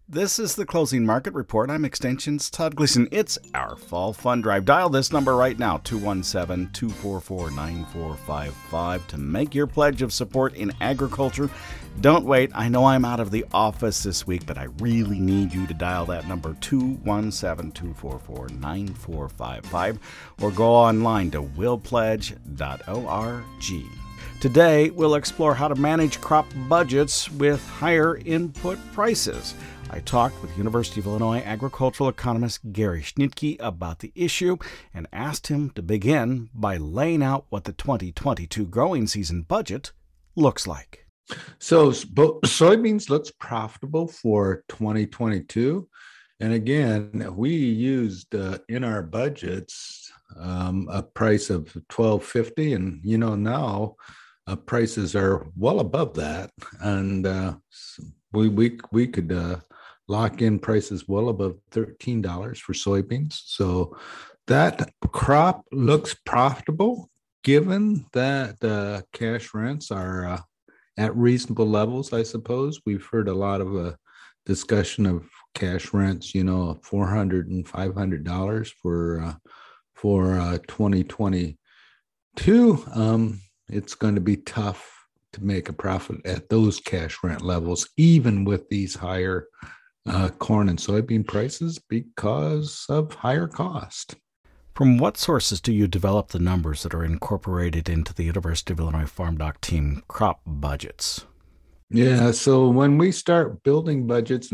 This is the Closing Market Report. I'm Extension's Todd Gleason. It's our Fall Fund Drive. Dial this number right now, 217-244-9455, to make your pledge of support in agriculture. Don't wait. I know I'm out of the office this week, but I really need you to dial that number, 217-244-9455, or go online to willpledge.org. Today, we'll explore how to manage crop budgets with higher input prices. I talked with University of Illinois agricultural economist Gary Schnittke about the issue and asked him to begin by laying out what the 2022 growing season budget looks like. So soybeans looks profitable for 2022. And again, we used in our budgets a price of $12.50, and now prices are well above that, and we could lock in prices well above $13 for soybeans. So that crop looks profitable, given that cash rents are at reasonable levels. I suppose we've heard a lot of discussion of cash rents, $400 and $500 for 2022. It's going to be tough to make a profit at those cash rent levels, even with these higher corn and soybean prices, because of higher cost. From what sources do you develop the numbers that are incorporated into the University of Illinois Farm Doc team crop budgets? Yeah, so when we start building budgets,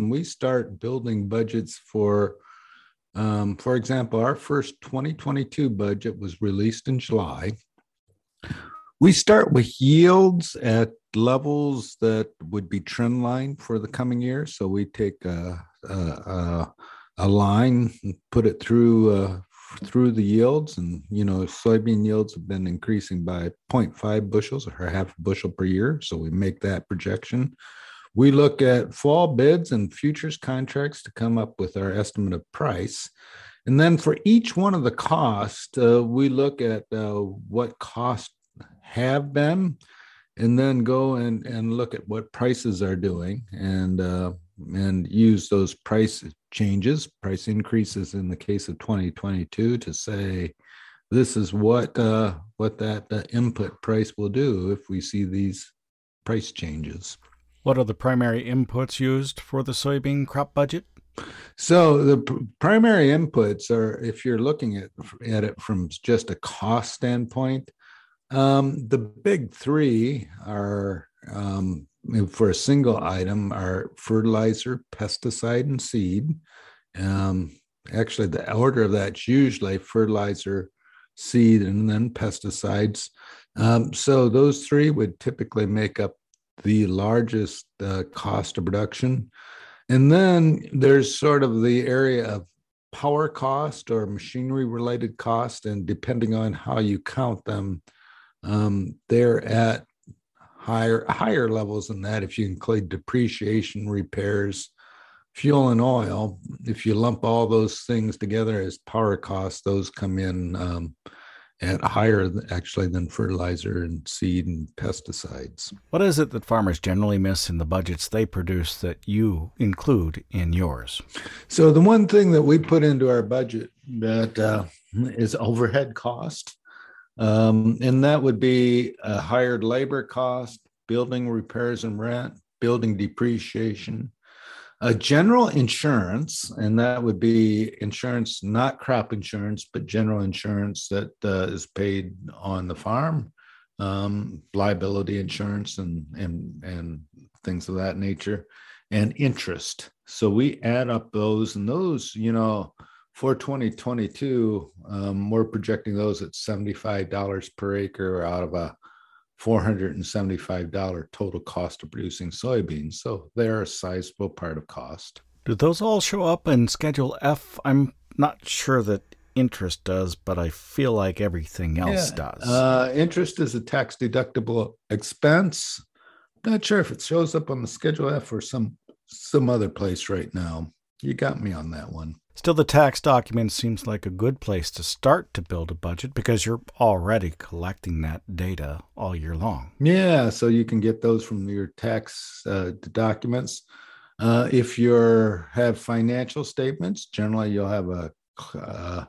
for example, our first 2022 budget was released in July. We start with yields at levels that would be trend line for the coming year. So we take a line and put it through the yields, and soybean yields have been increasing by 0.5 bushels or half a bushel per year. So we make that projection. We look at fall bids and futures contracts to come up with our estimate of price. And then for each one of the costs, we look at what costs have been, and then go and look at what prices are doing, and use those price increases in the case of 2022 to say this is what that input price will do if we see these price changes. What are the primary inputs used for the soybean crop budget? So the primary inputs are, if you're looking at it from just a cost standpoint, the big three are, for a single item, are fertilizer, pesticide, and seed. Actually, the order of that's usually fertilizer, seed, and then pesticides. So those three would typically make up the largest cost of production. And then there's sort of the area of power cost or machinery related cost, and depending on how you count them, they're at higher levels than that. If you include depreciation, repairs, fuel, and oil, if you lump all those things together as power costs, those come in at higher actually than fertilizer and seed and pesticides. What is it that farmers generally miss in the budgets they produce that you include in yours? So the one thing that we put into our budget that is overhead cost. And that would be a hired labor cost, building repairs and rent, building depreciation, general insurance, and that would be insurance, not crop insurance, but general insurance that is paid on the farm, liability insurance and things of that nature, and interest. So we add up those, and those, for 2022, we're projecting those at $75 per acre out of a $475 total cost of producing soybeans. So they're a sizable part of cost. Do those all show up in Schedule F? I'm not sure that interest does, but I feel like everything else does. Interest is a tax-deductible expense. Not sure if it shows up on the Schedule F or some other place right now. You got me on that one. Still, the tax document seems like a good place to start to build a budget because you're already collecting that data all year long. Yeah, so you can get those from your tax documents. If you have financial statements, generally you'll have a uh,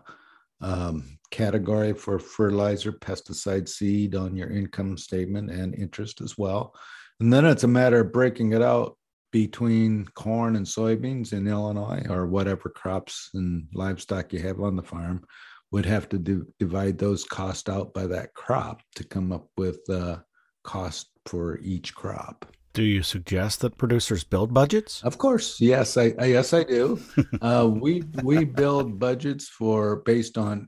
category for fertilizer, pesticide, seed on your income statement and interest as well. And then it's a matter of breaking it out between corn and soybeans in Illinois, or whatever crops and livestock you have on the farm, would have to divide those costs out by that crop to come up with the cost for each crop. Do you suggest that producers build budgets? Of course, yes, I do. We build budgets for based on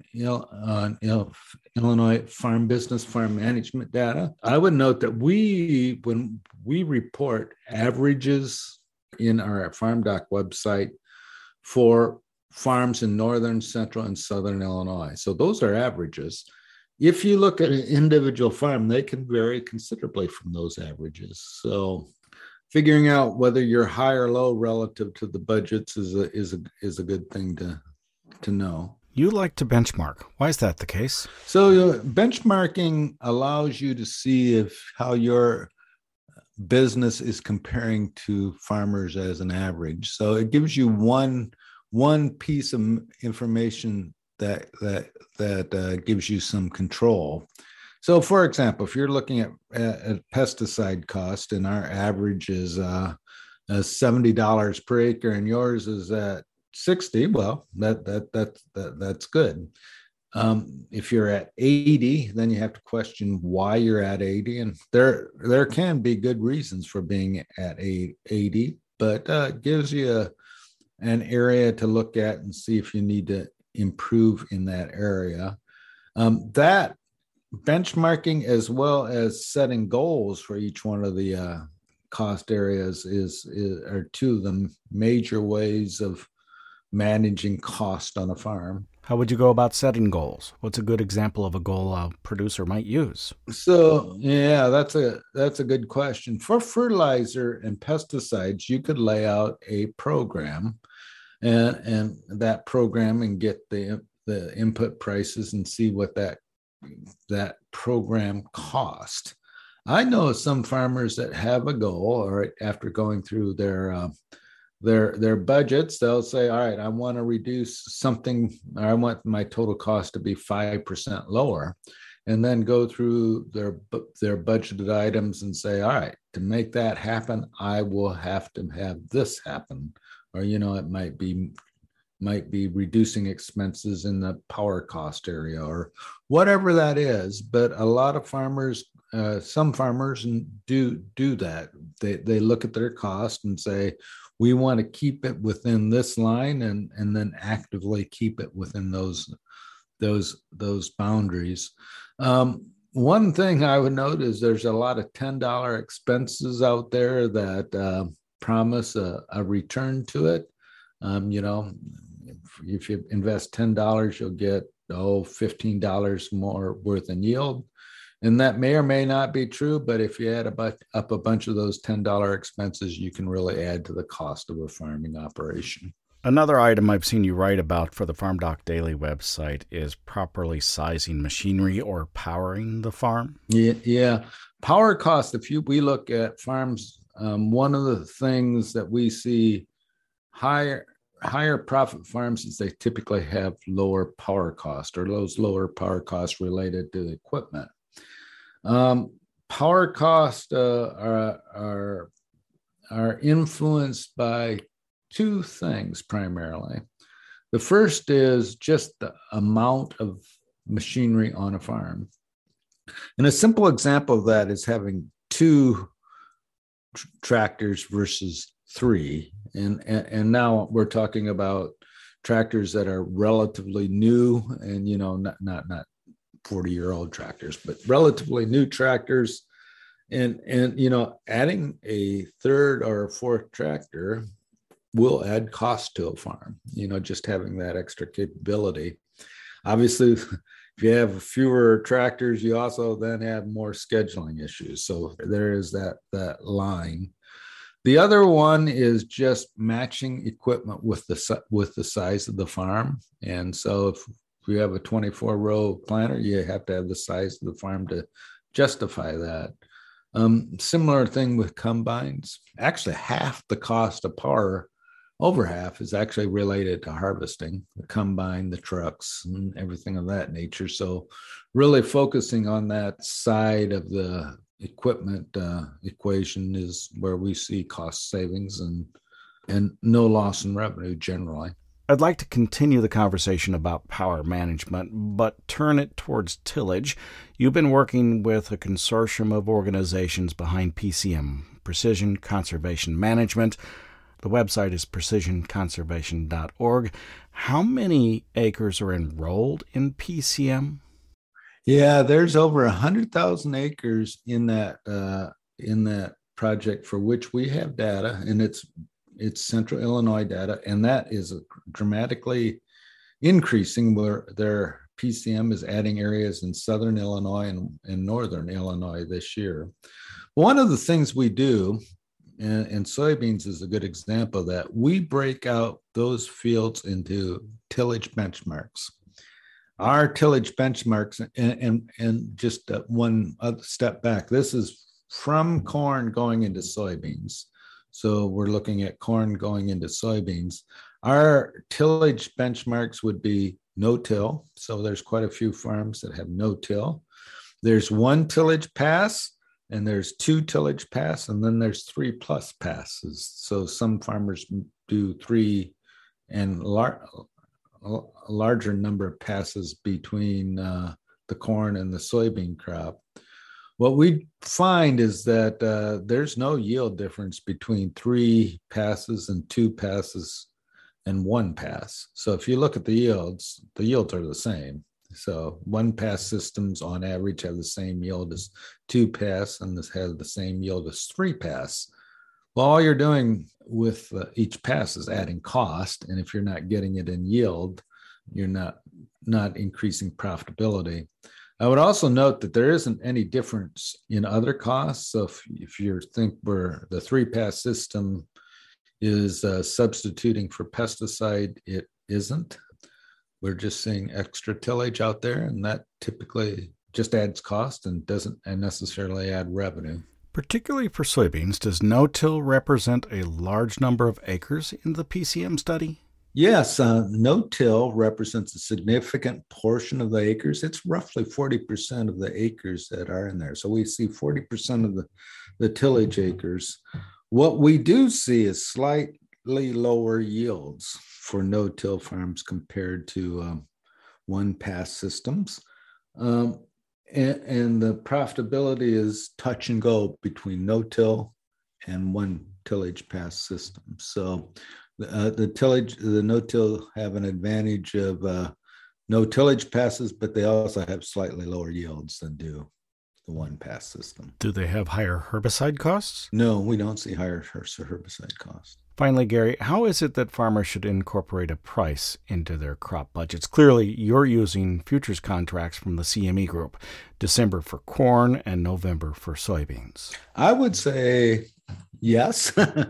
Illinois farm business farm management data. I would note that when we report averages in our FarmDoc website for farms in northern, central, and southern Illinois. So those are averages. If you look at an individual farm, they can vary considerably from those averages. So figuring out whether you're high or low relative to the budgets is a good thing to know. You like to benchmark. Why is that the case? So benchmarking allows you to see how your business is comparing to farmers as an average. So it gives you one piece of information that gives you some control. So, for example, if you're looking at pesticide cost and our average is $70 per acre and yours is at 60, well, that's good. If you're at 80, then you have to question why you're at 80, and there can be good reasons for being at 80, but gives you an area to look at and see if you need to improve in that area. That benchmarking, as well as setting goals for each one of the cost areas, are two of the major ways of managing cost on a farm. How would you go about setting goals? What's a good example of a goal a producer might use? So, yeah, that's a good question. For fertilizer and pesticides, you could lay out a program, and that program, and get the input prices and see what that program cost. I know some farmers that have a goal, or after going through their budgets, they'll say, all right, I want to reduce something, or I want my total cost to be 5% lower, and then go through their budgeted items and say, all right, to make that happen, I will have to have this happen. Or, it might be reducing expenses in the power cost area, or whatever that is. But a lot of farmers, some farmers do that. They look at their cost and say, we want to keep it within this line, and then actively keep it within those boundaries. One thing I would note is there's a lot of $10 expenses out there that promise a return to it. If you invest $10, you'll get $15 more worth in yield. And that may or may not be true, but if you add up a bunch of those $10 expenses, you can really add to the cost of a farming operation. Another item I've seen you write about for the FarmDoc Daily website is properly sizing machinery or powering the farm. Yeah. Power cost, we look at farms, one of the things that we see higher profit farms is they typically have lower power cost, or those lower power costs related to the equipment. Power costs are influenced by two things primarily. The first is just the amount of machinery on a farm. And a simple example of that is having two tractors versus three. And now we're talking about tractors that are relatively new, and not 40-year-old tractors, but relatively new tractors. And adding a third or a fourth tractor will add cost to a farm, just having that extra capability. Obviously, if you have fewer tractors, you also then have more scheduling issues. So there is that line. The other one is just matching equipment with the size of the farm. And so if you have a 24-row planter, you have to have the size of the farm to justify that. Similar thing with combines. Actually, half the cost of power, over half, is actually related to harvesting, the combine, the trucks, and everything of that nature. So, really focusing on that side of the equipment equation is where we see cost savings and no loss in revenue generally. I'd like to continue the conversation about power management, but turn it towards tillage. You've been working with a consortium of organizations behind PCM, Precision Conservation Management. The website is precisionconservation.org. How many acres are enrolled in PCM? Yeah, there's over 100,000 acres in that project for which we have data, and it's Central Illinois data, and that is dramatically increasing, where their PCM is adding areas in Southern Illinois and Northern Illinois this year. One of the things we do, and soybeans is a good example of that, we break out those fields into tillage benchmarks. Our tillage benchmarks, and just one other step back, this is from corn going into soybeans. So we're looking at corn going into soybeans. Our tillage benchmarks would be no-till. So there's quite a few farms that have no-till. There's one tillage pass, and there's two tillage pass, and then there's 3+ passes. So some farmers do 3 and a larger number of passes between the corn and the soybean crop. What we find is that there's no yield difference between 3 passes and 2 passes and 1 pass. So if you look at the yields are the same. So 1 pass systems on average have the same yield as 2 pass, and this has the same yield as 3 pass. Well, all you're doing with each pass is adding cost, and if you're not getting it in yield, you're not increasing profitability. I would also note that there isn't any difference in other costs. So if you think where the 3-pass system is substituting for pesticide, it isn't. We're just seeing extra tillage out there, and that typically just adds cost and doesn't necessarily add revenue. Particularly for soybeans, does no-till represent a large number of acres in the PCM study? Yes, no-till represents a significant portion of the acres. It's roughly 40% of the acres that are in there. So we see 40% of the tillage acres. What we do see is slightly lower yields for no-till farms compared to 1-pass systems. And the profitability is touch and go between no-till and 1 tillage pass system. So the no-till have an advantage of no tillage passes, but they also have slightly lower yields than do the 1-pass system. Do they have higher herbicide costs? No, we don't see higher herbicide costs. Finally, Gary, how is it that farmers should incorporate a price into their crop budgets? Clearly, you're using futures contracts from the CME Group, December for corn and November for soybeans. I would say yes.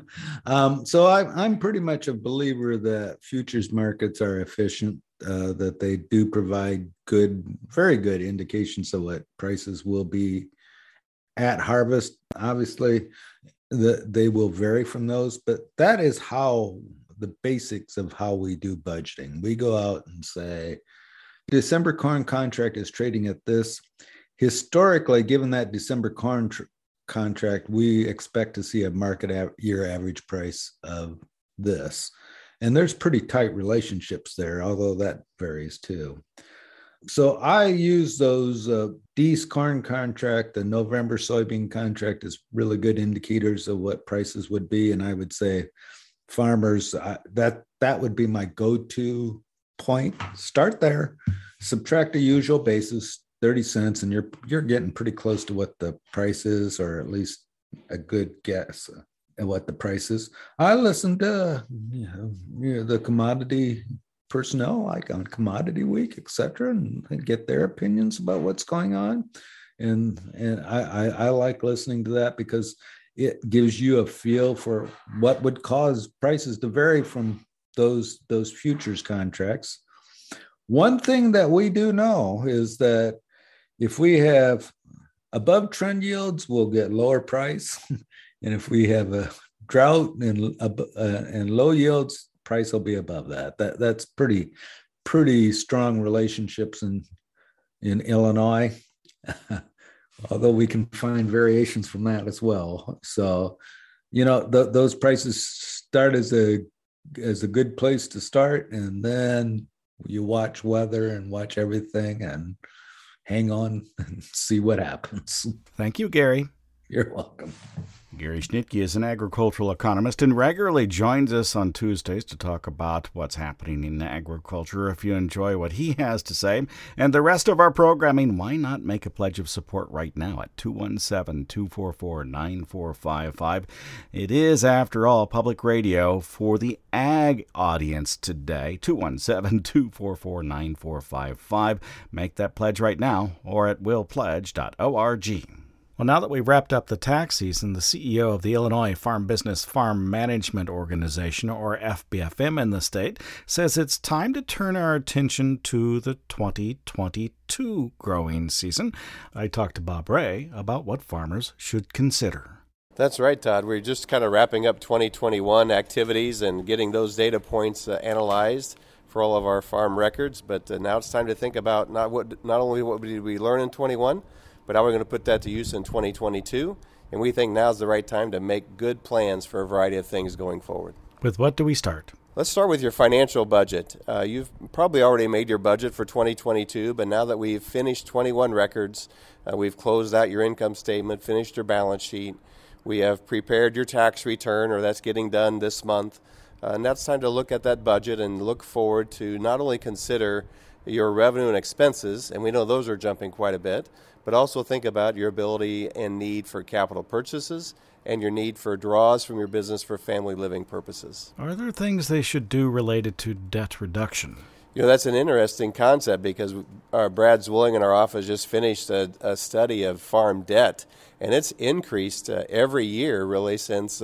So I'm pretty much a believer that futures markets are efficient, that they do provide very good indications of what prices will be at harvest. Obviously, they will vary from those, but that is how the basics of how we do budgeting. We go out and say, December corn contract is trading at this. Historically, given that December corn contract, we expect to see a market year average price of this. And there's pretty tight relationships there, although that varies too. So I use those Dece corn contract, the November soybean contract as really good indicators of what prices would be. And I would say farmers, that would be my go-to point. Start there, subtract the usual basis, 30 cents, and you're getting pretty close to what the price is, or at least a good guess at what the price is. I listen to the commodity personnel, like on Commodity Week, etc., and get their opinions about what's going on. And I like listening to that because it gives you a feel for what would cause prices to vary from those futures contracts. One thing that we do know is that if we have above trend yields, we'll get lower price. And if we have a drought and low yields, price will be above that. That's pretty strong relationships in Illinois. Although we can find variations from that as well. So, those prices start as a good place to start, and then you watch weather and watch everything and hang on and see what happens. Thank you, Gary. You're welcome. Gary Schnitke is an agricultural economist and regularly joins us on Tuesdays to talk about what's happening in agriculture. If you enjoy what he has to say and the rest of our programming, why not make a pledge of support right now at 217-244-9455. It is, after all, public radio for the ag audience today. 217-244-9455. Make that pledge right now or at willpledge.org. Well, now that we've wrapped up the tax season, the CEO of the Illinois Farm Business Farm Management Organization, or FBFM in the state, says it's time to turn our attention to the 2022 growing season. I talked to Bob Ray about what farmers should consider. That's right, Todd. We're just kind of wrapping up 2021 activities and getting those data points analyzed for all of our farm records. But now it's time to think about not only what did we learn in 21, but how we're going to put that to use in 2022. And we think now's the right time to make good plans for a variety of things going forward. With what do we start? Let's start with your financial budget. You've probably already made your budget for 2022, but now that we've finished 21 records, we've closed out your income statement, finished your balance sheet, we have prepared your tax return, or that's getting done this month. And that's time to look at that budget and look forward to not only consider your revenue and expenses, and we know those are jumping quite a bit, but also think about your ability and need for capital purchases and your need for draws from your business for family living purposes. Are there things they should do related to debt reduction? That's an interesting concept because Brad Zwilling in our office just finished a study of farm debt, and it's increased every year really since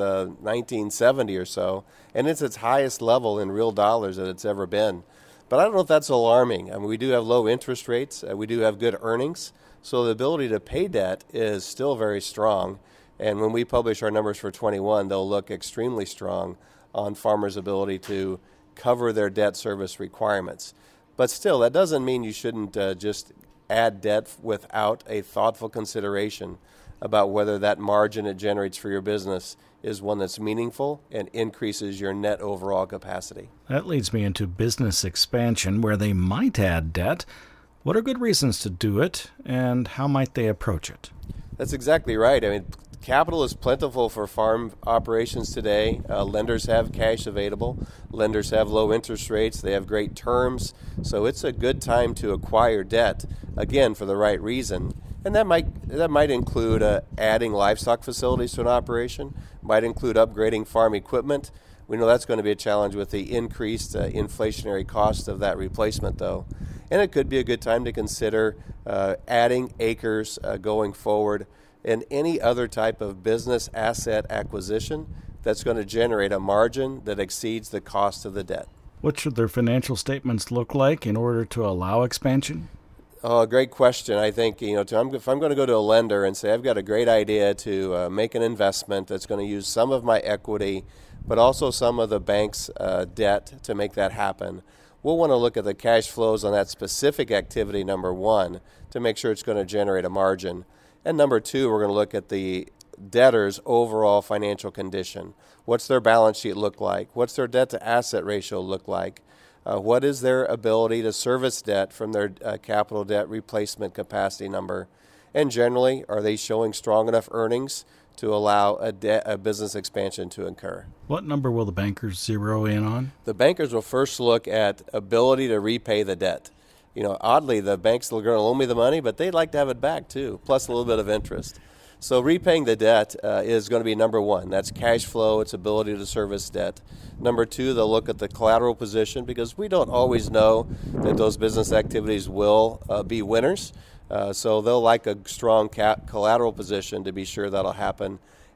1970 or so, and it's its highest level in real dollars that it's ever been. But I don't know if that's alarming. I mean, we do have low interest rates. We do have good earnings. So the ability to pay debt is still very strong. And when we publish our numbers for 21, they'll look extremely strong on farmers' ability to cover their debt service requirements. But still, that doesn't mean you shouldn't just add debt without a thoughtful consideration about whether that margin it generates for your business is one that's meaningful and increases your net overall capacity. That leads me into business expansion, where they might add debt. What are good reasons to do it, and how might they approach it? That's exactly right. I mean, capital is plentiful for farm operations today. Lenders have cash available. Lenders have low interest rates. They have great terms. So it's a good time to acquire debt, again, for the right reason. And that might include adding livestock facilities to an operation, might include upgrading farm equipment. We know that's going to be a challenge with the increased inflationary cost of that replacement, though. And it could be a good time to consider adding acres going forward and any other type of business asset acquisition that's going to generate a margin that exceeds the cost of the debt. What should their financial statements look like in order to allow expansion? Oh, great question. I think, if I'm going to go to a lender and say, I've got a great idea to make an investment that's going to use some of my equity, but also some of the bank's debt to make that happen, we'll want to look at the cash flows on that specific activity, number one, to make sure it's going to generate a margin. And number two, we're going to look at the debtor's overall financial condition. What's their balance sheet look like? What's their debt-to-asset ratio look like? What is their ability to service debt from their capital debt replacement capacity number? And generally, are they showing strong enough earnings to allow a business expansion to occur? What number will the bankers zero in on? The bankers will first look at ability to repay the debt. Oddly, the banks are going to loan me the money, but they'd like to have it back too, plus a little bit of interest. So repaying the debt is going to be number one. That's cash flow, its ability to service debt. Number two, they'll look at the collateral position because we don't always know that those business activities will be winners. So they'll like a strong collateral position to be sure that'll happen.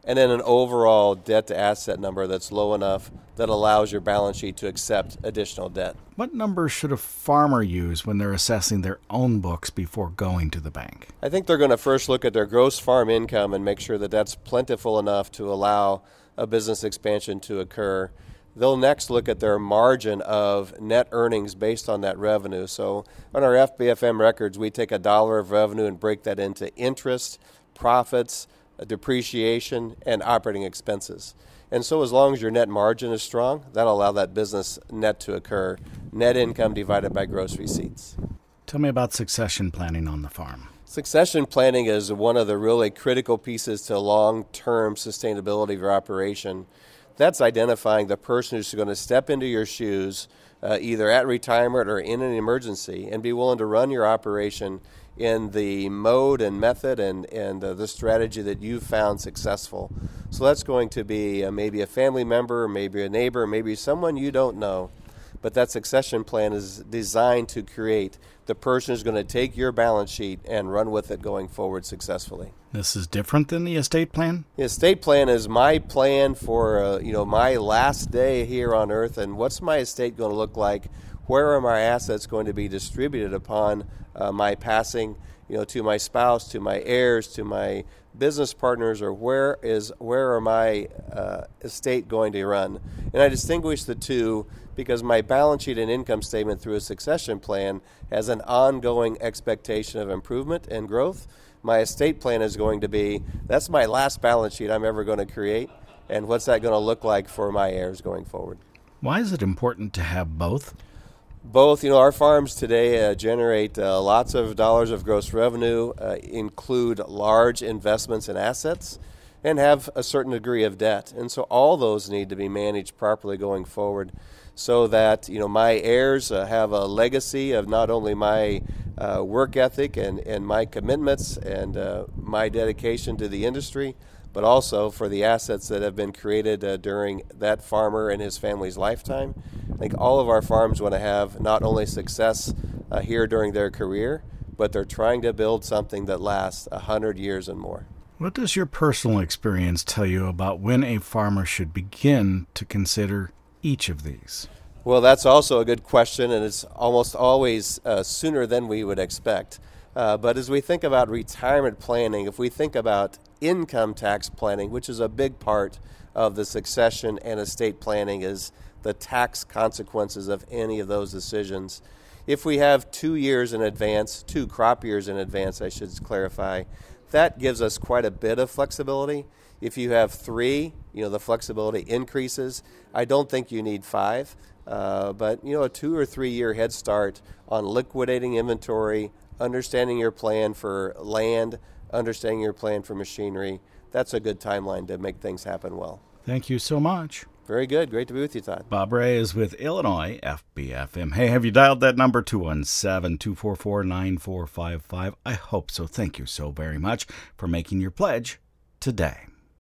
and then an overall debt-to-asset number that's low enough that allows your balance sheet to accept additional debt. What numbers should a farmer use when they're assessing their own books before going to the bank? I think they're going to first look at their gross farm income and make sure that that's plentiful enough to allow a business expansion to occur. They'll next look at their margin of net earnings based on that revenue. So on our FBFM records, we take $1 of revenue and break that into interest, profits, depreciation, and operating expenses. And so as long as your net margin is strong, that'll allow that business net to occur. Net income divided by gross receipts. Tell me about succession planning on the farm. Succession planning is one of the really critical pieces to long-term sustainability of your operation. That's identifying the person who's going to step into your shoes, either at retirement or in an emergency, and be willing to run your operation in the mode and method and the strategy that you've found successful. So that's going to be maybe a family member, maybe a neighbor, maybe someone you don't know. But that succession plan is designed to create the person who's going to take your balance sheet and run with it going forward successfully. This is different than the estate plan? The estate plan is my plan for my last day here on earth, and what's my estate going to look like? Where are my assets going to be distributed upon my passing, to my spouse, to my heirs, to my business partners, or where are my estate going to run? And I distinguish the two because my balance sheet and income statement through a succession plan has an ongoing expectation of improvement and growth. My estate plan is going to be, that's my last balance sheet I'm ever going to create, and what's that going to look like for my heirs going forward? Why is it important to have both? Both. Our farms today generate lots of dollars of gross revenue, include large investments in assets, and have a certain degree of debt. And so all those need to be managed properly going forward so that, my heirs have a legacy of not only my work ethic and my commitments and my dedication to the industry, but also for the assets that have been created during that farmer and his family's lifetime. I think all of our farms want to have not only success here during their career, but they're trying to build something that lasts 100 years and more. What does your personal experience tell you about when a farmer should begin to consider each of these? Well, that's also a good question, and it's almost always sooner than we would expect. But as we think about retirement planning, if we think about income tax planning, which is a big part of the succession and estate planning, is the tax consequences of any of those decisions. If we have 2 years in advance, 2 crop years in advance, I should clarify, that gives us quite a bit of flexibility. If you have 3, the flexibility increases. I don't think you need 5, but a 2 or 3 year head start on liquidating inventory, understanding your plan for land, understanding your plan for machinery, that's a good timeline to make things happen well. Thank you so much. Very good. Great to be with you, Todd. Bob Ray is with Illinois FBFM. Hey, have you dialed that number, 217-244-9455? I hope so. Thank you so very much for making your pledge today.